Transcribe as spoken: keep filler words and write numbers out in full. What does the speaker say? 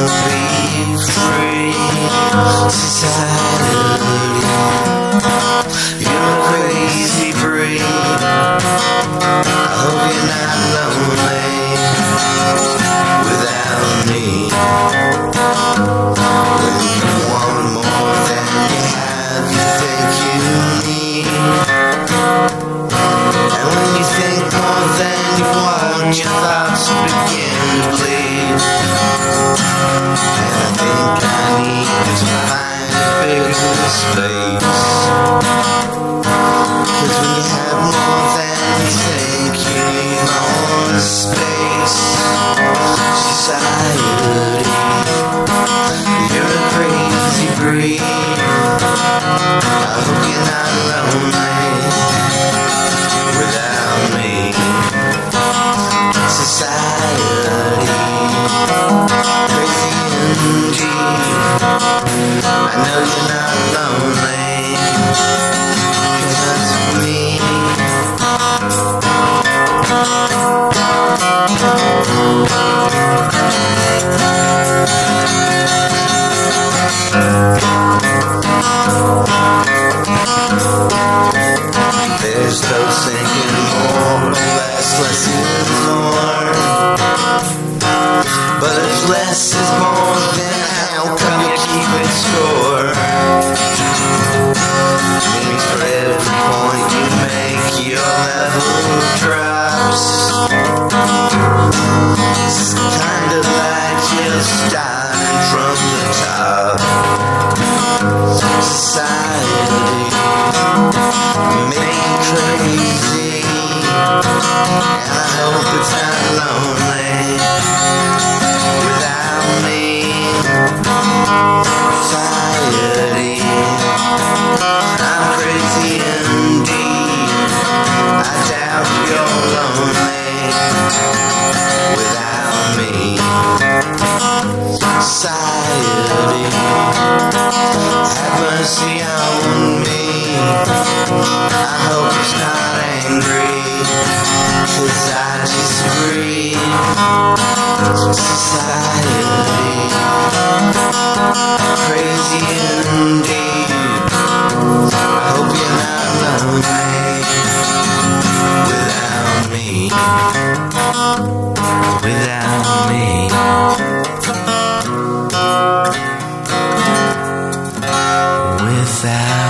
be free. Society, you're a crazy breed. I hope you're not lonely without me. When you want more than you have, you think you need. And when you think more than you want, your thoughts begin to bleed. And I think I need to find a bigger space. Cause when you have more than you think, you need more space. Society, you're a crazy breed. I hope you're not lonely without me. Society, crazy indeed. I know you're not lonely, 'cause of me. There's those thinking more or less, less is more. But if less is more, then how come you keep it score? Means for every point you make, your level drops. It's kinda like you're starting from the top. Society, make me crazy, and I hope it's not lonely without me. Society, I'm crazy indeed. I doubt you're lonely without me. Society, have mercy on me. I hope it's not angry, 'cause I disagree. Society, crazy indeed. I hope you're not lonely without me. Without me. Without